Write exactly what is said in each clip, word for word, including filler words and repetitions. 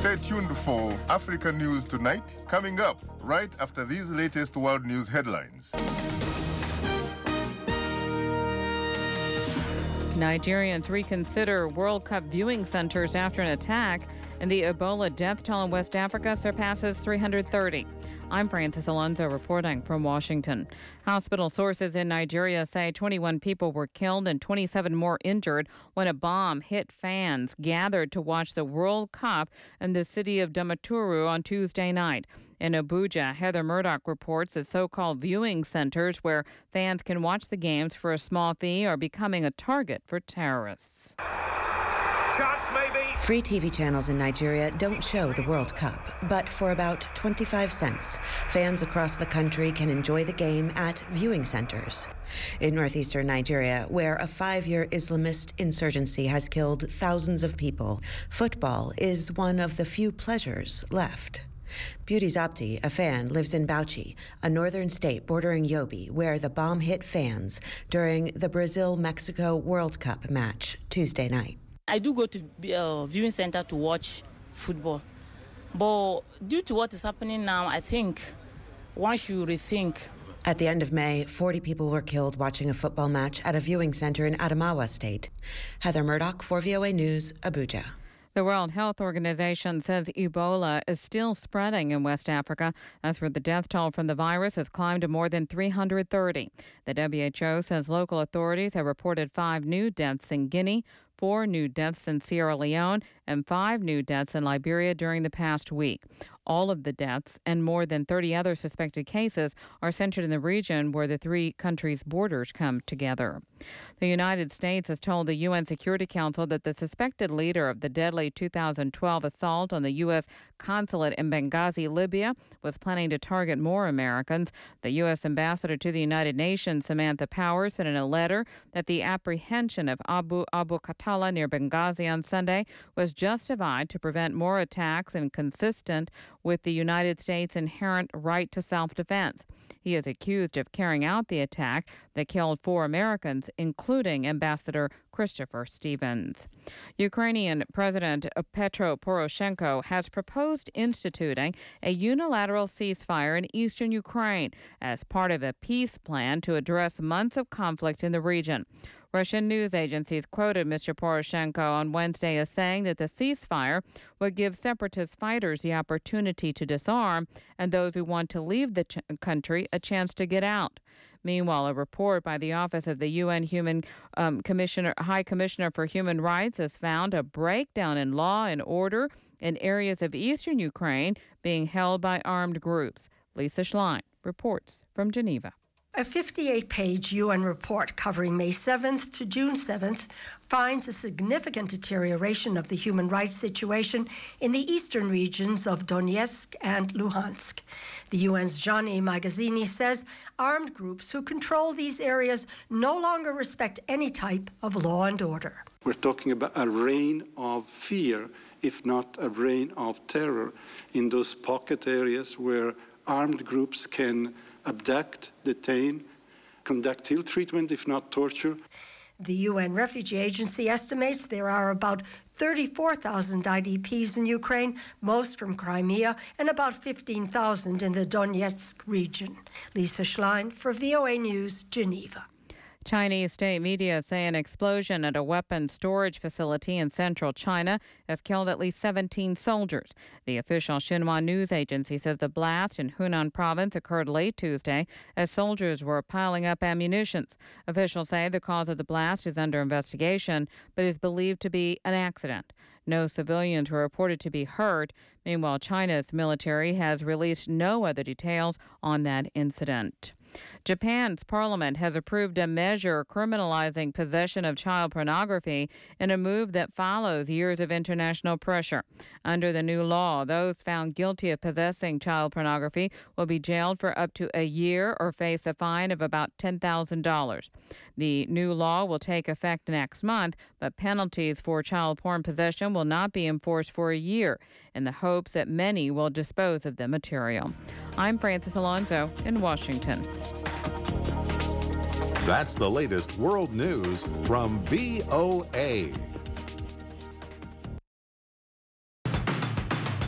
Stay tuned for Africa News Tonight, coming up right after these latest world news headlines. Nigerians reconsider World Cup viewing centers after an attack, and the Ebola death toll in West Africa surpasses three hundred thirty. I'm Francis Alonso reporting from Washington. Hospital sources in Nigeria say twenty-one people were killed and twenty-seven more injured when a bomb hit fans gathered to watch the World Cup in the city of Damaturu on Tuesday night. In Abuja, Heather Murdoch reports that so-called viewing centers where fans can watch the games for a small fee are becoming a target for terrorists. Chance maybe. Free T V channels in Nigeria don't show the World Cup, but for about twenty-five cents, fans across the country can enjoy the game at viewing centers. In northeastern Nigeria, where a five-year Islamist insurgency has killed thousands of people, football is one of the few pleasures left. Beauty Zapti, a fan, lives in Bauchi, a northern state bordering Yobe, where the bomb hit fans during the Brazil-Mexico World Cup match Tuesday night. I do go to a uh, viewing center to watch football, but due to what is happening now, I think one should rethink. At the end of May, forty people were killed watching a football match at a viewing center in Adamawa State. Heather Murdoch for V O A News, Abuja. The World Health Organization says Ebola is still spreading in West Africa. As for the death toll from the virus, has climbed to more than three hundred thirty. The W H O says local authorities have reported five new deaths in Guinea, four new deaths in Sierra Leone, and five new deaths in Liberia during the past week. All of the deaths and more than thirty other suspected cases are centered in the region where the three countries' borders come together. The United States has told the U N Security Council that the suspected leader of the deadly two thousand twelve assault on the U S consulate in Benghazi, Libya, was planning to target more Americans. The U S ambassador to the United Nations, Samantha Powers, said in a letter that the apprehension of Abu Abu Khatala near Benghazi on Sunday was justified to prevent more attacks and consistent with the United States' inherent right to self-defense. He is accused of carrying out the attack that killed four Americans, including Ambassador Christopher Stevens. Ukrainian President Petro Poroshenko has proposed instituting a unilateral ceasefire in eastern Ukraine as part of a peace plan to address months of conflict in the region. Russian news agencies quoted Mister Poroshenko on Wednesday as saying that the ceasefire would give separatist fighters the opportunity to disarm and those who want to leave the ch- country a chance to get out. Meanwhile, a report by the Office of the U N Human um, Commissioner, High Commissioner for Human Rights has found a breakdown in law and order in areas of eastern Ukraine being held by armed groups. Lisa Schlein reports from Geneva. A fifty-eight page U N report covering May seventh to June seventh finds a significant deterioration of the human rights situation in the eastern regions of Donetsk and Luhansk. The U N's Gianni Magazzini says armed groups who control these areas no longer respect any type of law and order. We're talking about a reign of fear, if not a reign of terror, in those pocket areas where armed groups can abduct, detain, conduct ill treatment, if not torture. The U N Refugee Agency estimates there are about thirty-four thousand I D Ps in Ukraine, most from Crimea, and about fifteen thousand in the Donetsk region. Lisa Schlein for V O A News, Geneva. Chinese state media say an explosion at a weapons storage facility in central China has killed at least seventeen soldiers. The official Xinhua news agency says the blast in Hunan province occurred late Tuesday as soldiers were piling up ammunition. Officials say the cause of the blast is under investigation, but is believed to be an accident. No civilians were reported to be hurt. Meanwhile, China's military has released no other details on that incident. Japan's parliament has approved a measure criminalizing possession of child pornography in a move that follows years of international pressure. Under the new law, those found guilty of possessing child pornography will be jailed for up to a year or face a fine of about ten thousand dollars. The new law will take effect next month, but penalties for child porn possession will not be enforced for a year in the hopes that many will dispose of the material. I'm Francis Alonso in Washington. That's the latest world news from V O A.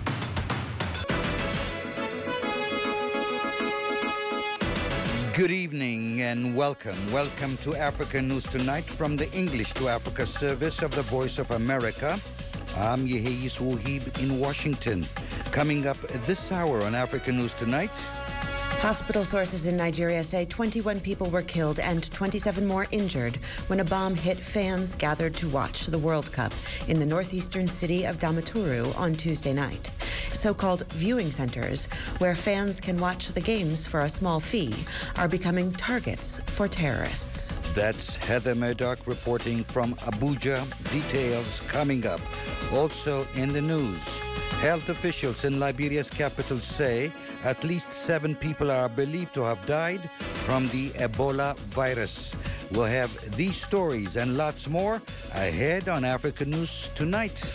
Good evening and welcome. Welcome to Africa News Tonight from the English to Africa service of the Voice of America. I'm Yeheyis Wahib in Washington. Coming up this hour on Africa News Tonight. Hospital sources in Nigeria say twenty-one people were killed and twenty-seven more injured when a bomb hit fans gathered to watch the World Cup in the northeastern city of Damaturu on Tuesday night. So-called viewing centers, where fans can watch the games for a small fee, are becoming targets for terrorists. That's Heather Murdoch reporting from Abuja. Details coming up. Also in the news, health officials in Liberia's capital say at least seven people are believed to have died from the Ebola virus. We'll have these stories and lots more ahead on Africa News Tonight.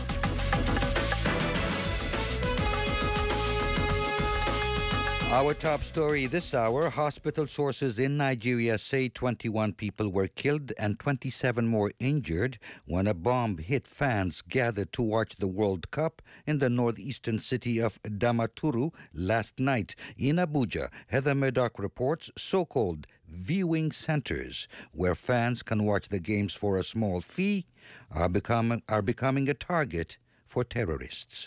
Our top story this hour, hospital sources in Nigeria say twenty-one people were killed and twenty-seven more injured when a bomb hit fans gathered to watch the World Cup in the northeastern city of Damaturu last night. In Abuja, Heather Murdoch reports so-called viewing centers, where fans can watch the games for a small fee, are becoming, are becoming a target for terrorists.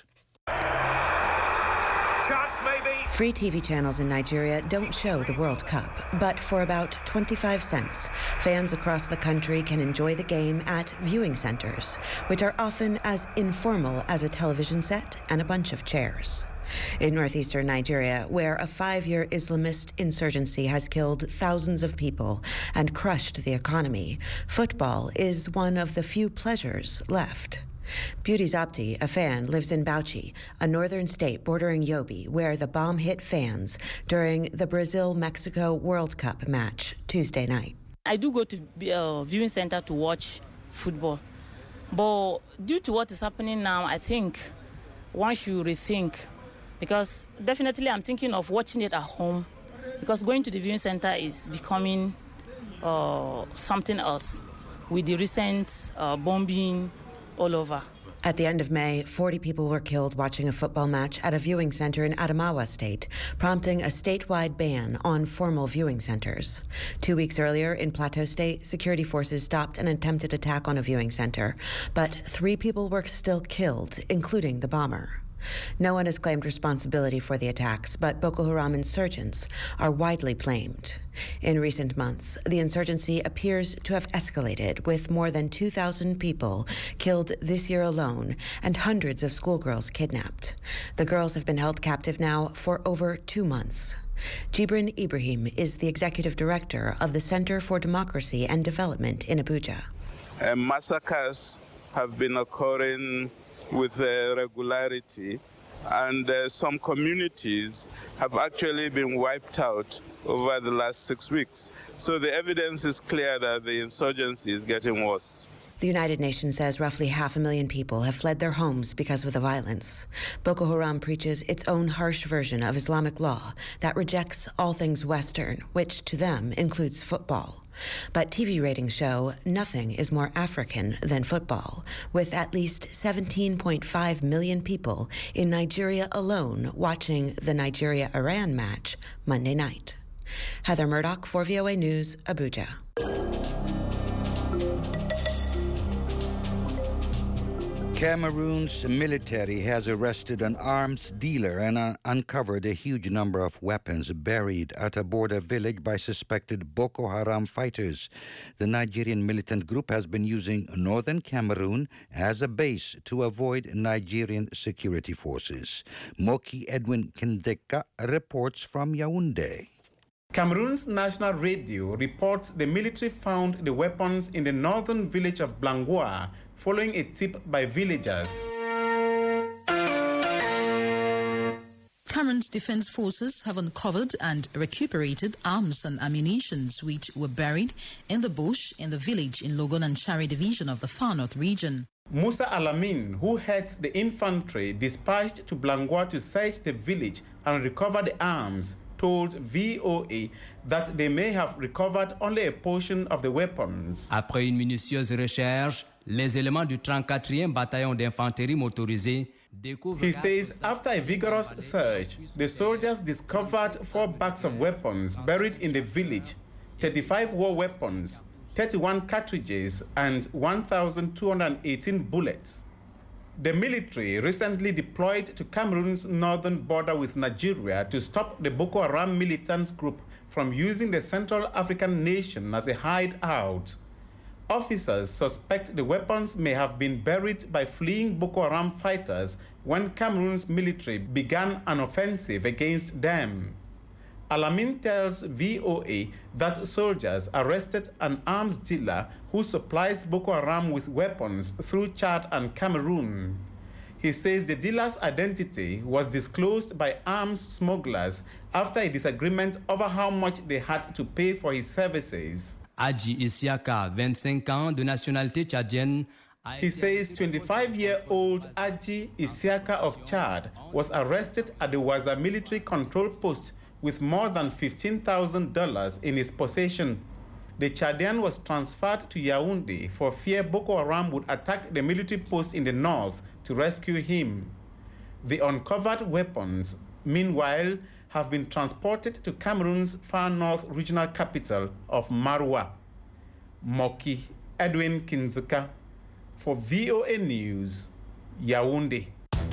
Chance maybe. Free T V channels in Nigeria don't show the World Cup, but for about twenty-five cents, fans across the country can enjoy the game at viewing centers, which are often as informal as a television set and a bunch of chairs. In northeastern Nigeria, where a five-year Islamist insurgency has killed thousands of people and crushed the economy, football is one of the few pleasures left. Beauty Zabdi, a fan, lives in Bauchi, a northern state bordering Yobe, where the bomb hit fans during the Brazil-Mexico World Cup match Tuesday night. I do go to a uh, viewing center to watch football. But due to what is happening now, I think one should rethink. Because definitely I'm thinking of watching it at home. Because going to the viewing center is becoming uh, something else with the recent uh, bombing all over. At the end of May, forty people were killed watching a football match at a viewing center in Adamawa State, prompting a statewide ban on formal viewing centers. Two weeks earlier, in Plateau State, security forces stopped an attempted attack on a viewing center, but three people were still killed, including the bomber. No one has claimed responsibility for the attacks, but Boko Haram insurgents are widely blamed. In recent months, the insurgency appears to have escalated, with more than two thousand people killed this year alone and hundreds of schoolgirls kidnapped. The girls have been held captive now for over two months. Jibrin Ibrahim is the executive director of the Center for Democracy and Development in Abuja. Uh, massacres have been occurring with uh, regularity, and uh, some communities have actually been wiped out over the last six weeks. So the evidence is clear that the insurgency is getting worse. The United Nations says roughly half a million people have fled their homes because of the violence. Boko Haram preaches its own harsh version of Islamic law that rejects all things Western, which to them includes football. But T V ratings show nothing is more African than football, with at least seventeen point five million people in Nigeria alone watching the Nigeria-Iran match Monday night. Heather Murdoch for V O A News, Abuja. Cameroon's military has arrested an arms dealer and uh, uncovered a huge number of weapons buried at a border village by suspected Boko Haram fighters. The Nigerian militant group has been using northern Cameroon as a base to avoid Nigerian security forces. Moki Edwin Kindeka reports from Yaoundé. Cameroon's national radio reports the military found the weapons in the northern village of Blangua following a tip by villagers. Cameroon's defense forces have uncovered and recuperated arms and ammunition which were buried in the bush in the village in Logon and Shari division of the Far North region. Musa Alamin, who heads the infantry dispatched to Blangua to search the village and recover the arms, told V O A that they may have recovered only a portion of the weapons. Après une minutieuse recherche, les éléments du trente-quatrième bataillon d'infanterie motorisée He says after a vigorous search, the soldiers discovered four bags of weapons buried in the village, thirty-five war weapons, thirty-one cartridges, and one thousand two hundred eighteen bullets. The military recently deployed to Cameroon's northern border with Nigeria to stop the Boko Haram militants group from using the Central African nation as a hideout. Officers suspect the weapons may have been buried by fleeing Boko Haram fighters when Cameroon's military began an offensive against them. Alamin tells V O A that soldiers arrested an arms dealer who supplies Boko Haram with weapons through Chad and Cameroon. He says the dealer's identity was disclosed by arms smugglers after a disagreement over how much they had to pay for his services. Adji Isiaka, vingt-cinq ans, de nationalité tchadienne. He says twenty-five-year-old Adji Isiaka of Chad was arrested at the Waza military control post with more than fifteen thousand dollars in his possession. The Chadian was transferred to Yaoundé for fear Boko Haram would attack the military post in the north to rescue him. The uncovered weapons, meanwhile, have been transported to Cameroon's far north regional capital of Maroua. Moki Edwin Kinzuka for V O A News, Yaoundé.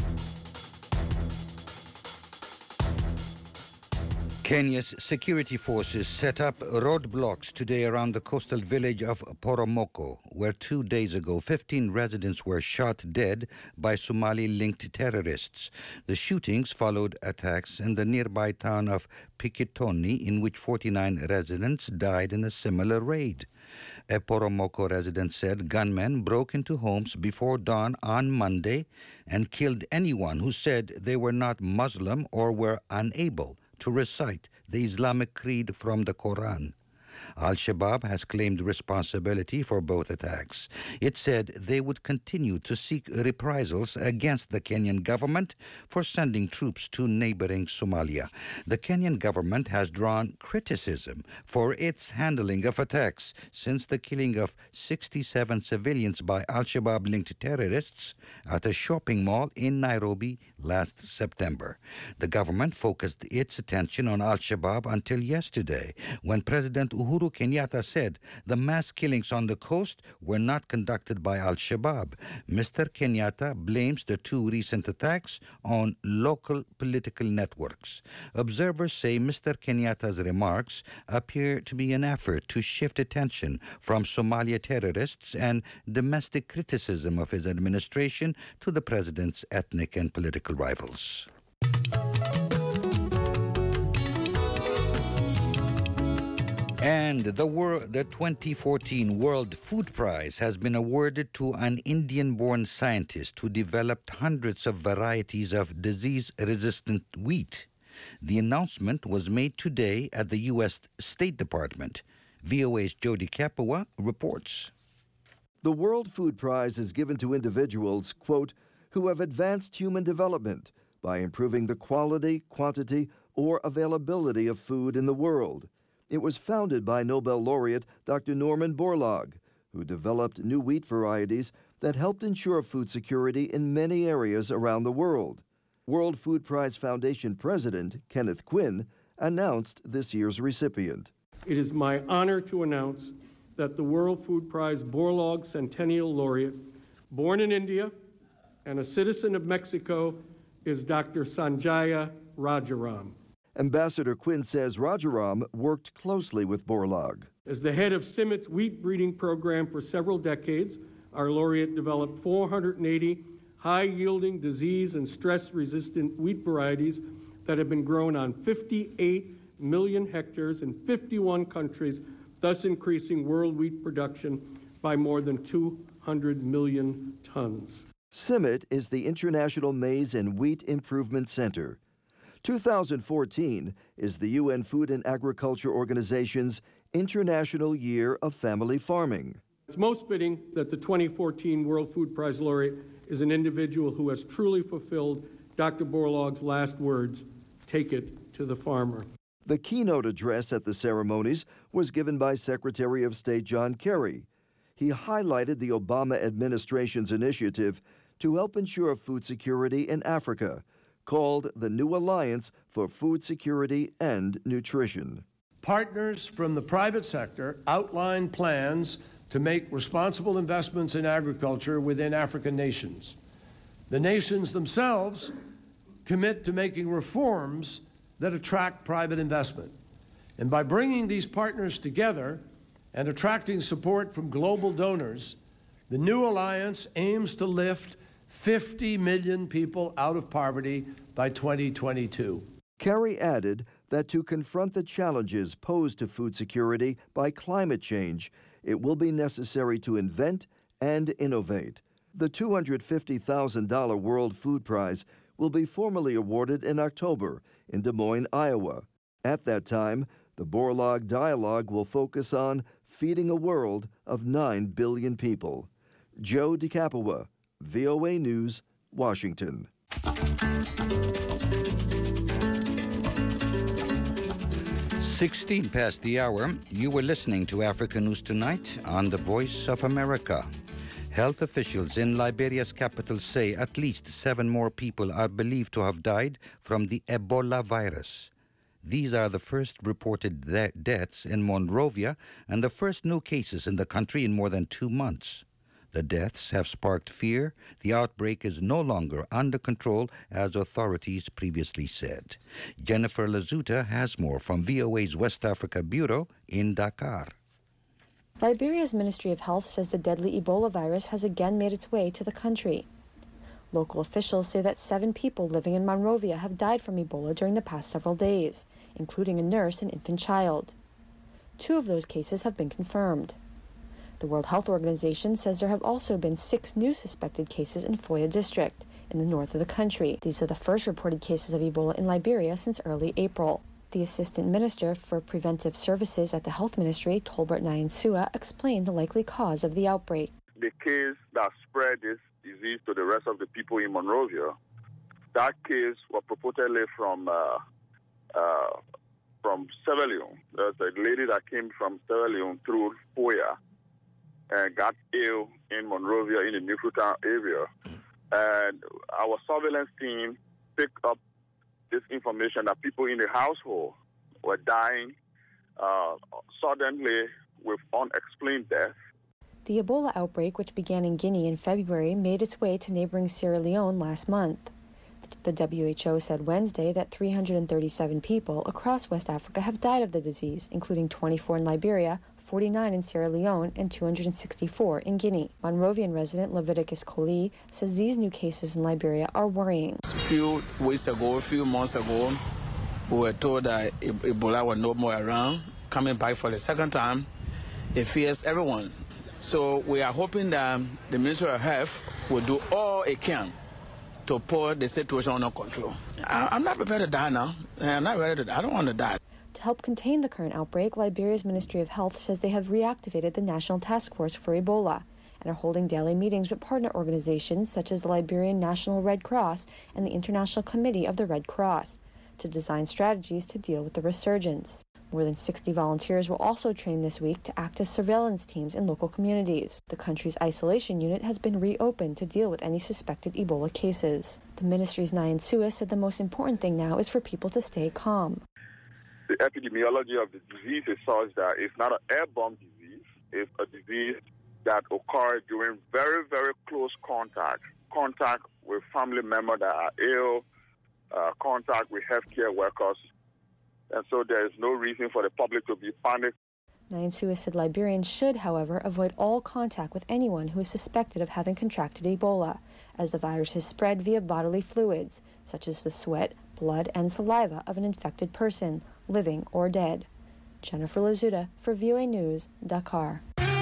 Kenya's security forces set up roadblocks today around the coastal village of Poromoko, where two days ago fifteen residents were shot dead by Somali-linked terrorists. The shootings followed attacks in the nearby town of Pikitoni, in which forty-nine residents died in a similar raid. A Poromoko resident said gunmen broke into homes before dawn on Monday and killed anyone who said they were not Muslim or were unable to recite the Islamic creed from the Quran. Al-Shabaab has claimed responsibility for both attacks. It said they would continue to seek reprisals against the Kenyan government for sending troops to neighboring Somalia. The Kenyan government has drawn criticism for its handling of attacks since the killing of sixty-seven civilians by Al-Shabaab-linked terrorists at a shopping mall in Nairobi last September. The government focused its attention on Al-Shabaab until yesterday, when President Uhuru Kenyatta said the mass killings on the coast were not conducted by Al-Shabaab. Mister Kenyatta blames the two recent attacks on local political networks. Observers say Mister Kenyatta's remarks appear to be an effort to shift attention from Somalia terrorists and domestic criticism of his administration to the president's ethnic and political rivals. And the, world, the twenty fourteen World Food Prize has been awarded to an Indian-born scientist who developed hundreds of varieties of disease-resistant wheat. The announcement was made today at the U S State Department. V O A's Jody Kapua reports. The World Food Prize is given to individuals, quote, who have advanced human development by improving the quality, quantity, or availability of food in the world. It was founded by Nobel laureate Doctor Norman Borlaug, who developed new wheat varieties that helped ensure food security in many areas around the world. World Food Prize Foundation President Kenneth Quinn announced this year's recipient. It is my honor to announce that the World Food Prize Borlaug Centennial Laureate, born in India and a citizen of Mexico, is Doctor Sanjaya Rajaram. Ambassador Quinn says Rajaram worked closely with Borlaug. As the head of Cimet's wheat breeding program for several decades, our laureate developed four hundred eighty high-yielding, disease and stress-resistant wheat varieties that have been grown on fifty-eight million hectares in fifty-one countries, thus increasing world wheat production by more than two hundred million tons. Cimet is the International Maize and Wheat Improvement Center. two thousand fourteen is the U N Food and Agriculture Organization's International Year of Family Farming. It's most fitting that the twenty fourteen World Food Prize laureate is an individual who has truly fulfilled Doctor Borlaug's last words, take it to the farmer. The keynote address at the ceremonies was given by Secretary of State John Kerry. He highlighted the Obama administration's initiative to help ensure food security in Africa, called the New Alliance for Food Security and Nutrition. Partners from the private sector outlined plans to make responsible investments in agriculture within African nations. The nations themselves commit to making reforms that attract private investment. And by bringing these partners together and attracting support from global donors, the New Alliance aims to lift fifty million people out of poverty by twenty twenty-two. Kerry added that to confront the challenges posed to food security by climate change, it will be necessary to invent and innovate. The two hundred fifty thousand dollars World Food Prize will be formally awarded in October in Des Moines, Iowa. At that time, the Borlaug Dialogue will focus on feeding a world of nine billion people. Joe DeCapua, V O A News, Washington. sixteen past the hour, you were listening to Africa News Tonight on the Voice of America. Health officials in Liberia's capital say at least seven more people are believed to have died from the Ebola virus. These are the first reported de- deaths in Monrovia and the first new cases in the country in more than two months. The deaths have sparked fear. The outbreak is no longer under control, as authorities previously said. Jennifer Lazuta has more from V O A's West Africa Bureau in Dakar. Liberia's Ministry of Health says the deadly Ebola virus has again made its way to the country. Local officials say that seven people living in Monrovia have died from Ebola during the past several days, including a nurse and infant child. Two of those cases have been confirmed. The World Health Organization says there have also been six new suspected cases in Foya District, in the north of the country. These are the first reported cases of Ebola in Liberia since early April. The Assistant Minister for Preventive Services at the Health Ministry, Tolbert Nyansua, explained the likely cause of the outbreak. The case that spread this disease to the rest of the people in Monrovia, that case was purportedly from uh, uh, from Sierra Leone. There's a lady that came from Sierra Leone through Foya and got ill in Monrovia in the Newfoundland area. And our surveillance team picked up this information that people in the household were dying uh, suddenly with unexplained death. The Ebola outbreak, which began in Guinea in February, made its way to neighboring Sierra Leone last month. The W H O said Wednesday that three hundred thirty-seven people across West Africa have died of the disease, including twenty-four in Liberia, forty-nine in Sierra Leone, and two hundred sixty-four in Guinea. Monrovian resident Leviticus Coley says these new cases in Liberia are worrying. A few weeks ago, a few months ago, we were told that Ebola was no more around. Coming back for the second time, it fears everyone. So we are hoping that the Ministry of Health will do all it can to put the situation under control. I, I'm not prepared to die now. I'm not ready to die. I don't want to die. To help contain the current outbreak, Liberia's Ministry of Health says they have reactivated the National Task Force for Ebola and are holding daily meetings with partner organizations such as the Liberian National Red Cross and the International Committee of the Red Cross to design strategies to deal with the resurgence. More than sixty volunteers will also train this week to act as surveillance teams in local communities. The country's isolation unit has been reopened to deal with any suspected Ebola cases. The ministry's Nyansua said the most important thing now is for people to stay calm. The epidemiology of the disease is such that it's not an airborne disease. It's a disease that occurs during very, very close contact, contact with family members that are ill, uh, contact with healthcare workers. And so there is no reason for the public to be panicked. Nyansua said Liberians should, however, avoid all contact with anyone who is suspected of having contracted Ebola, as the virus has spread via bodily fluids, such as the sweat, blood, and saliva of an infected person, living or dead. Jennifer Lazuta for V O A News, Dakar.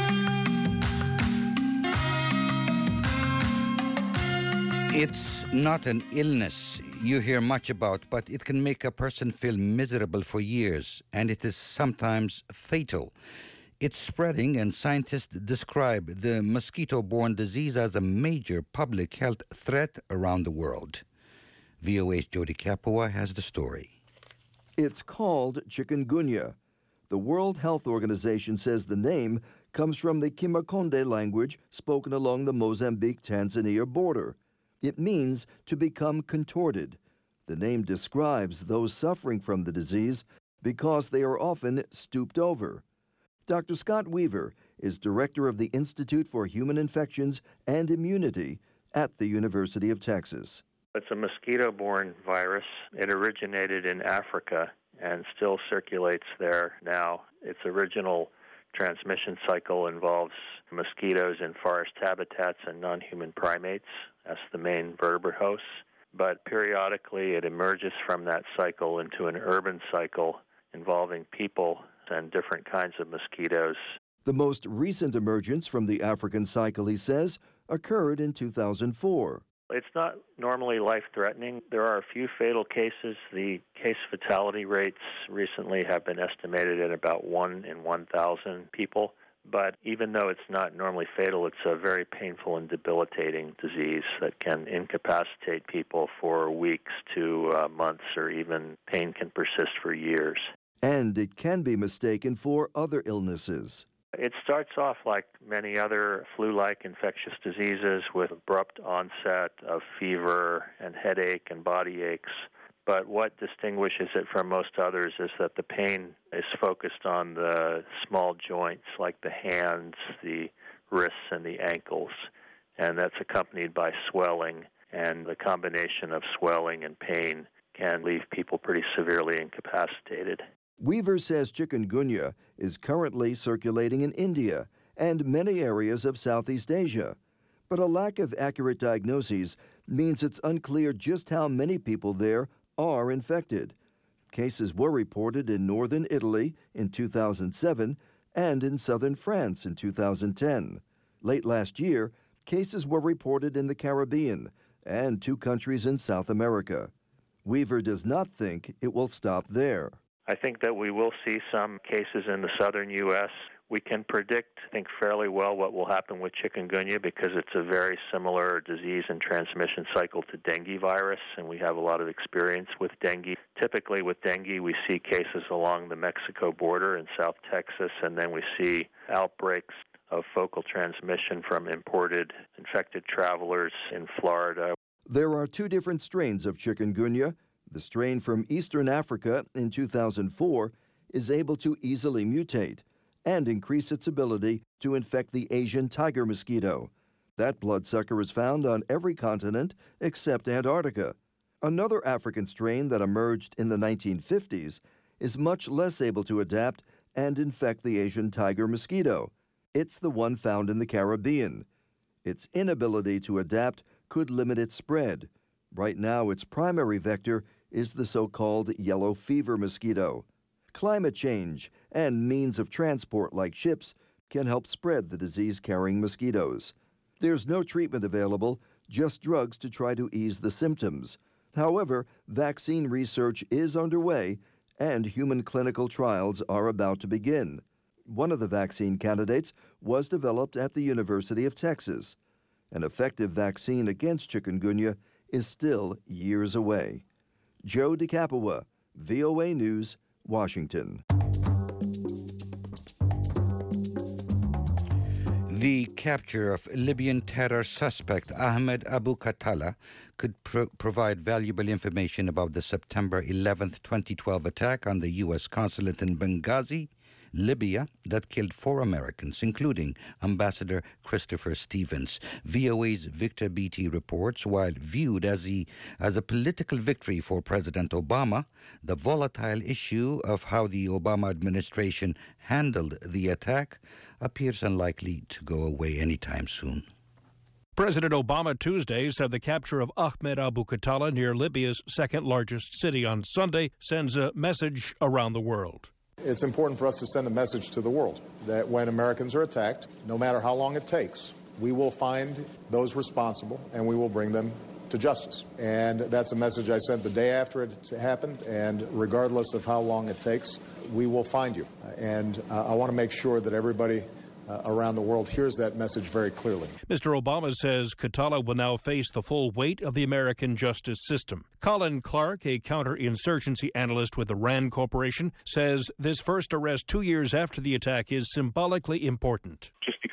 It's not an illness you hear much about, but it can make a person feel miserable for years, and it is sometimes fatal. It's spreading, and scientists describe the mosquito-borne disease as a major public health threat around the world. V O A's Jody Capua has the story. It's called chikungunya. The World Health Organization says the name comes from the Kimakonde language spoken along the Mozambique-Tanzania border. It means to become contorted. The name describes those suffering from the disease because they are often stooped over. Doctor Scott Weaver is director of the Institute for Human Infections and Immunity at the University of Texas. It's a mosquito-borne virus. It originated in Africa and still circulates there now. Its original transmission cycle involves mosquitoes in forest habitats and non-human primates. That's the main vertebrate hosts. But periodically it emerges from that cycle into an urban cycle involving people and different kinds of mosquitoes. The most recent emergence from the African cycle, he says, occurred in two thousand four. It's not normally life-threatening. There are a few fatal cases. The case fatality rates recently have been estimated at about one in one thousand people. But even though it's not normally fatal, it's a very painful and debilitating disease that can incapacitate people for weeks to uh, months, or even pain can persist for years. And it can be mistaken for other illnesses. It starts off like many other flu-like infectious diseases with abrupt onset of fever and headache and body aches. But what distinguishes it from most others is that the pain is focused on the small joints like the hands, the wrists, and the ankles. And that's accompanied by swelling. And the combination of swelling and pain can leave people pretty severely incapacitated. Weaver says chikungunya is currently circulating in India and many areas of Southeast Asia. But a lack of accurate diagnoses means it's unclear just how many people there are infected. Cases were reported in northern Italy in two thousand seven and in southern France in two thousand ten. Late last year, cases were reported in the Caribbean and two countries in South America. Weaver does not think it will stop there. I think that we will see some cases in the southern U S We can predict, I think, fairly well what will happen with chikungunya because it's a very similar disease and transmission cycle to dengue virus, and we have a lot of experience with dengue. Typically with dengue, we see cases along the Mexico border in South Texas, and then we see outbreaks of focal transmission from imported infected travelers in Florida. There are two different strains of chikungunya. The strain from Eastern Africa in two thousand four is able to easily mutate and increase its ability to infect the Asian tiger mosquito. That bloodsucker is found on every continent except Antarctica. Another African strain that emerged in the nineteen fifties is much less able to adapt and infect the Asian tiger mosquito. It's the one found in the Caribbean. Its inability to adapt could limit its spread. Right now, its primary vector is the so-called yellow fever mosquito. Climate change and means of transport like ships can help spread the disease-carrying mosquitoes. There's no treatment available, just drugs to try to ease the symptoms. However, vaccine research is underway and human clinical trials are about to begin. One of the vaccine candidates was developed at the University of Texas. An effective vaccine against chikungunya is still years away. Joe DeCapua, V O A News, Washington. The capture of Libyan terror suspect Ahmed Abu Khattala could pro- provide valuable information about the September eleventh, twenty twelve attack on the U S consulate in Benghazi, Libya, that killed four Americans, including Ambassador Christopher Stevens. V O A's Victor Beattie reports, while viewed as, the, as a political victory for President Obama, the volatile issue of how the Obama administration handled the attack appears unlikely to go away anytime soon. President Obama Tuesday said the capture of Ahmed Abu Khattala near Libya's second-largest city on Sunday sends a message around the world. It's important for us to send a message to the world that when Americans are attacked, no matter how long it takes, we will find those responsible and we will bring them to justice. And that's a message I sent the day after it happened, and regardless of how long it takes, we will find you. And uh, I want to make sure that everybody Uh, around the world hears that message very clearly. Mister Obama says Khattala will now face the full weight of the American justice system. Colin Clark, a counterinsurgency analyst with the RAND Corporation, says this first arrest two years after the attack is symbolically important. Just because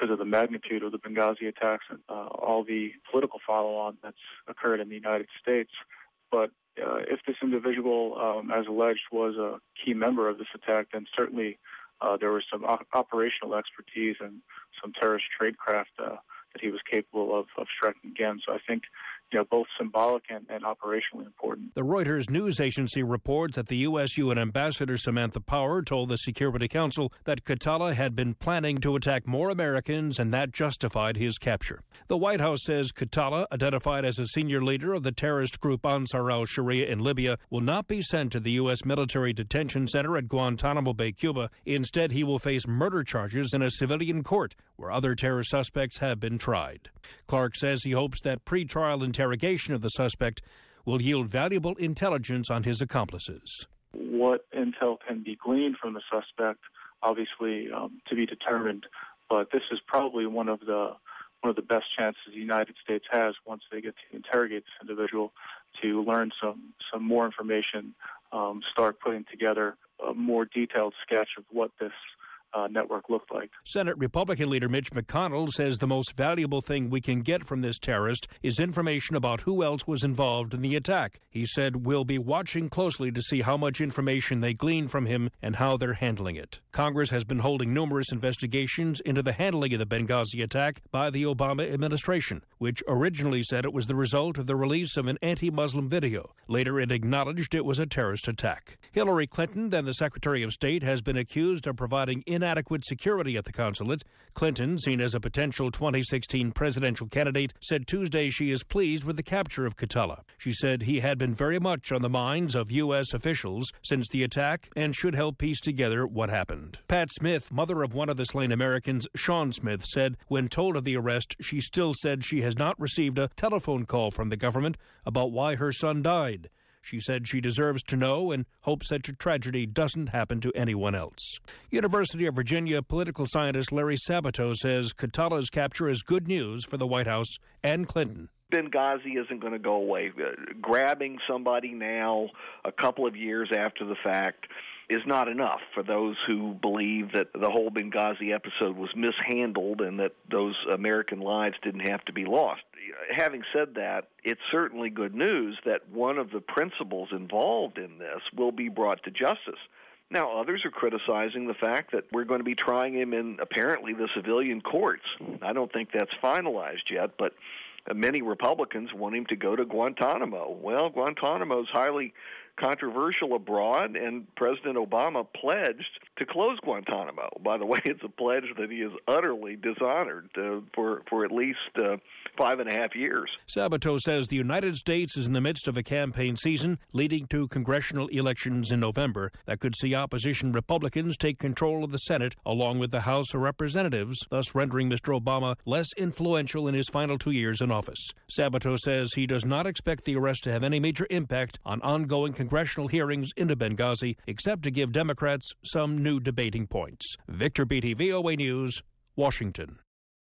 because of the magnitude of the Benghazi attacks and uh, all the political follow-on that's occurred in the United States. But uh, if this individual, um, as alleged, was a key member of this attack, then certainly uh, there was some op- operational expertise and some terrorist tradecraft uh, that he was capable of, of striking again. So I think, you know, both symbolic and, and operationally important. The Reuters news agency reports that the U S U N Ambassador Samantha Power told the Security Council that Khatallah had been planning to attack more Americans, and that justified his capture. The White House says Khatallah, identified as a senior leader of the terrorist group Ansar al-Sharia in Libya, will not be sent to the U S military detention center at Guantanamo Bay, Cuba. Instead, he will face murder charges in a civilian court where other terror suspects have been tried. Clark says he hopes that pre-trial interrogation of the suspect will yield valuable intelligence on his accomplices. What intel can be gleaned from the suspect, obviously, um, to be determined, but this is probably one of the one of the best chances the United States has once they get to interrogate this individual to learn some, some more information, um, start putting together a more detailed sketch of what this Uh, network looked like. Senate Republican leader Mitch McConnell says the most valuable thing we can get from this terrorist is information about who else was involved in the attack. He said, "We'll be watching closely to see how much information they glean from him and how they're handling it." Congress has been holding numerous investigations into the handling of the Benghazi attack by the Obama administration, which originally said it was the result of the release of an anti-Muslim video. Later, it acknowledged it was a terrorist attack. Hillary Clinton, then the Secretary of State, has been accused of providing inadequate security at the consulate. Clinton, seen as a potential twenty sixteen presidential candidate, said Tuesday she is pleased with the capture of Khatallah. She said he had been very much on the minds of U S officials since the attack and should help piece together what happened. Pat Smith, mother of one of the slain Americans, Sean Smith, said when told of the arrest, she still said she has not received a telephone call from the government about why her son died. She said she deserves to know and hopes such a tragedy doesn't happen to anyone else. University of Virginia political scientist Larry Sabato says Khatallah's capture is good news for the White House and Clinton. Benghazi isn't going to go away. Grabbing somebody now, a couple of years after the fact, is not enough for those who believe that the whole Benghazi episode was mishandled and that those American lives didn't have to be lost. Having said that, it's certainly good news that one of the principals involved in this will be brought to justice. Now, others are criticizing the fact that we're going to be trying him in, apparently, the civilian courts. I don't think that's finalized yet, but many Republicans want him to go to Guantanamo. Well, Guantanamo is highly controversial abroad, and President Obama pledged to close Guantanamo. By the way, it's a pledge that he is utterly dishonored uh, for, for at least uh, five and a half years. Sabato says the United States is in the midst of a campaign season leading to congressional elections in November that could see opposition Republicans take control of the Senate along with the House of Representatives, thus rendering Mister Obama less influential in his final two years in office. Sabato says he does not expect the arrest to have any major impact on ongoing congressional hearings into Benghazi, except to give Democrats some new debating points. Victor Beattie, V O A News, Washington.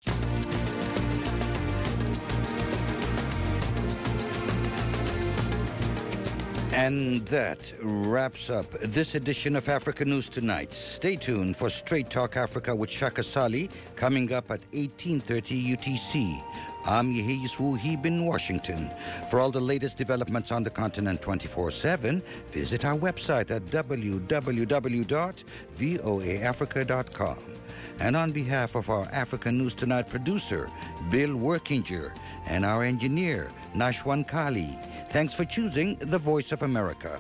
And that wraps up this edition of Africa News Tonight. Stay tuned for Straight Talk Africa with Shaka Sali coming up at eighteen thirty U T C. I'm Yehis Wuhib in Washington. For all the latest developments on the continent twenty-four seven, visit our website at w w w dot voa africa dot com. And on behalf of our Africa News Tonight producer, Bill Workinger, and our engineer, Nashwan Kali, thanks for choosing the Voice of America.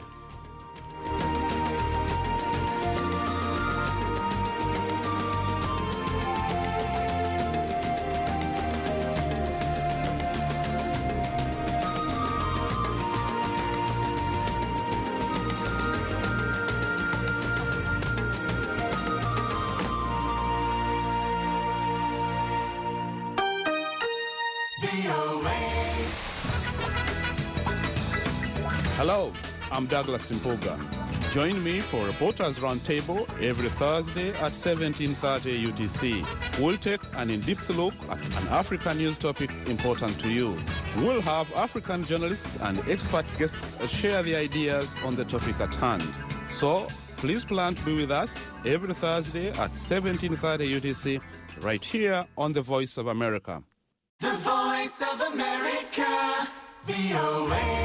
Hello, I'm Douglas Simpoga. Join me for Reporters Roundtable every Thursday at seventeen thirty U T C. We'll take an in-depth look at an African news topic important to you. We'll have African journalists and expert guests share their ideas on the topic at hand. So please plan to be with us every Thursday at seventeen thirty U T C right here on The Voice of America. The Voice of America, V O A.